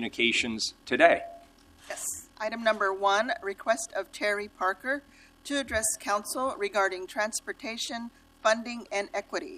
communications today. Yes. Item number 1, request of Terry Parker to address council regarding transportation, funding, and equity.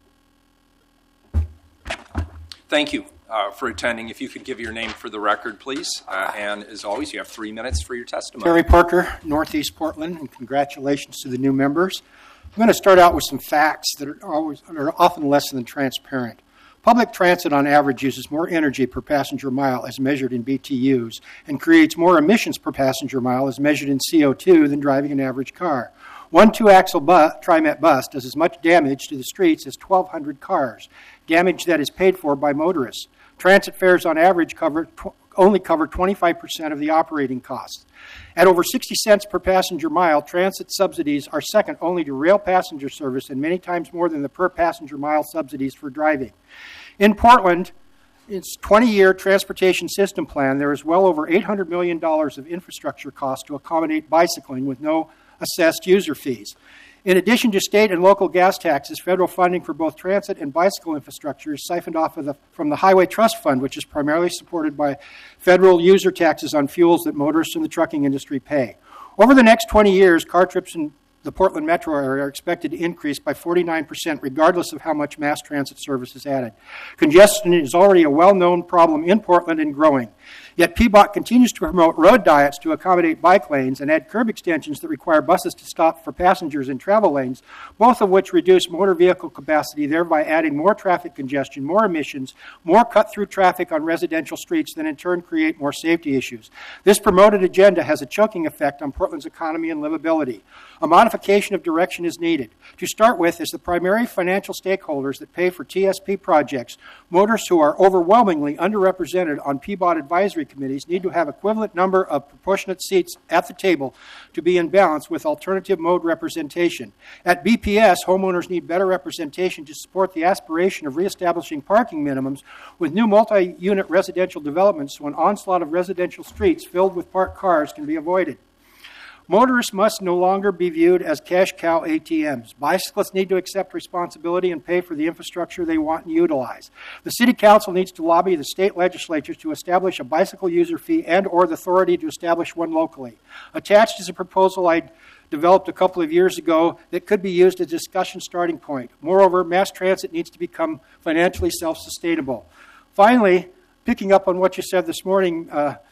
Thank you for attending. If you could give your name for the record, please. And as always, you have 3 minutes for your testimony. Terry Parker, Northeast Portland, and congratulations to the new members. I'm going to start out with some facts that are often less than transparent. Public transit on average uses more energy per passenger mile as measured in BTUs and creates more emissions per passenger mile as measured in CO2 than driving an average car. One two-axle TriMet bus does as much damage to the streets as 1,200 cars, damage that is paid for by motorists. Transit fares on average only cover 25% of the operating costs. At over 60 cents per passenger mile, transit subsidies are second only to rail passenger service and many times more than the per passenger mile subsidies for driving. In Portland, its 20-year transportation system plan, there is well over $800 million of infrastructure costs to accommodate bicycling with no assessed user fees. In addition to state and local gas taxes, federal funding for both transit and bicycle infrastructure is siphoned off from the Highway Trust Fund, which is primarily supported by federal user taxes on fuels that motorists in the trucking industry pay. Over the next 20 years, car trips in the Portland metro area are expected to increase by 49%, regardless of how much mass transit service is added. Congestion is already a well-known problem in Portland and growing. Yet PBOT continues to promote road diets to accommodate bike lanes and add curb extensions that require buses to stop for passengers in travel lanes, both of which reduce motor vehicle capacity, thereby adding more traffic congestion, more emissions, more cut-through traffic on residential streets, that in turn create more safety issues. This promoted agenda has a choking effect on Portland's economy and livability. A modification of direction is needed. To start with, as the primary financial stakeholders that pay for TSP projects, motorists who are overwhelmingly underrepresented on PBOT advisory committees need to have equivalent number of proportionate seats at the table to be in balance with alternative mode representation. At BPS, homeowners need better representation to support the aspiration of reestablishing parking minimums with new multi-unit residential developments, so an onslaught of residential streets filled with parked cars can be avoided. Motorists must no longer be viewed as cash cow ATMs. Bicyclists need to accept responsibility and pay for the infrastructure they want and utilize. The City Council needs to lobby the state legislatures to establish a bicycle user fee and or the authority to establish one locally. Attached is a proposal I developed a couple of years ago that could be used as a discussion starting point. Moreover, mass transit needs to become financially self-sustainable. Finally, picking up on what you said this morning,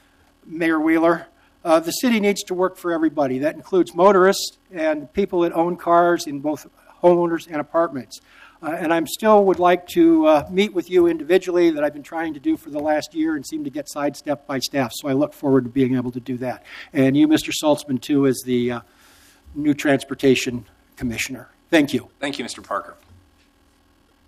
Mayor Wheeler, the city needs to work for everybody. That includes motorists and people that own cars in both homeowners and apartments. And I still would like to meet with you individually, that I've been trying to do for the last year and seem to get sidestepped by staff. So I look forward to being able to do that. And you, Mr. Saltzman, too, as the new Transportation Commissioner. Thank you. Thank you, Mr. Parker.